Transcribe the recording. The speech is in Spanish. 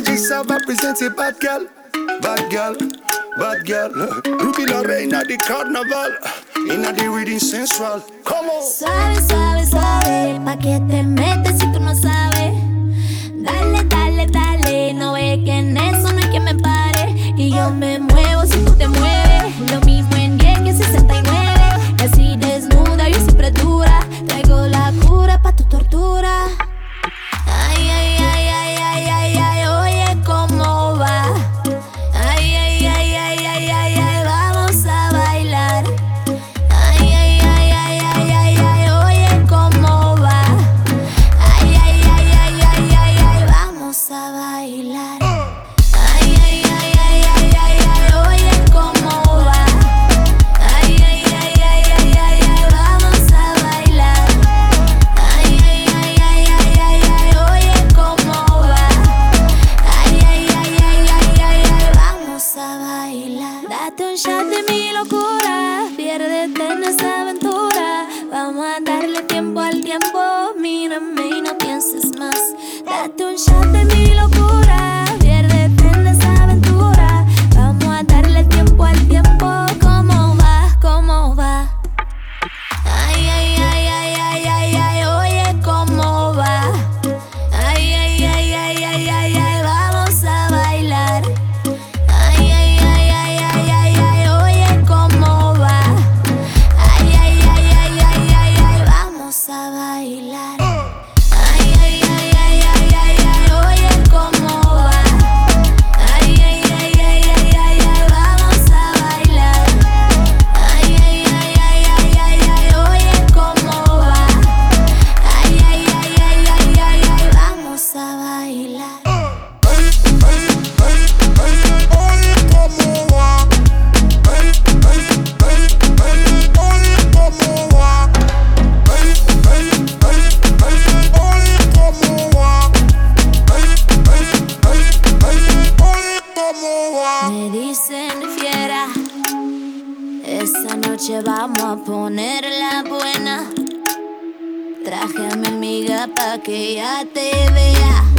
DJ Sava presents a bad girl, bad girl, bad girl. Ruby la reina de carnaval, inna the reading sensual. Come on. Suave, suave, suave, pa' que te metes si tú no sabes. Dale, dale, dale, no ve que en eso no hay quien me pare. Y yo me muevo si tú te mueves. Lo mismo en 10 que 69. Casi desnuda, yo siempre dura. Traigo la cura pa' tu tortura. Ay, ay, ay, ay, ay, ay, ay, oye, ¿cómo va? Ay, ay, ay, ay, ay, ay, ay, vamos a bailar. Ay, ay, ay, ay, ay, ay, ay, oye, ¿cómo va? Ay, ay, ay, ay, ay, ay, ay, vamos a bailar. Ay, ay, ay, ay, ay, ay, ay, oye, ¿cómo va? Ay, ay, ay, ay, ay, ay, ay, vamos a bailar. Ay, ay, ay, ay, ay, ay, ay, oye, ¿cómo va? Ay, ay, ay, ay, ay, ay, ay, vamos a bailar. Date un shot de mi locura, piérdete en esa aventura. Vamos a darle tiempo al tiempo, mírame y no pienses más. Date un shot de mi locura, piérdete en esa aventura. Vamos a darle tiempo al tiempo. ¿Cómo va? ¿Cómo va? Ay, ay, ay, ay, ay, ay, ay, oye, ¿cómo va? Ay, ay, ay, ay, ay, ay, ay, vamos a bailar. Ay, ay, ay, ay, ay, ay, ay, oye, ¿cómo va? Ay, ay, ay, ay, ay, ay, ay, vamos a bailar. Ay, ay, ay, ay, ay, ay, ay, oye, ¿cómo va? Ay, ay, ay, ay, ay, ay, ay, vamos a bailar. Ay, ay, ay, ay, ay, ay, ay, oye, ¿cómo va? Ay, ay, ay, ay, ay, ay, ay, vamos a bailar. Me dicen fiera, esta noche vamos a ponerla buena. Traje a mi amiga pa' que ella te vea.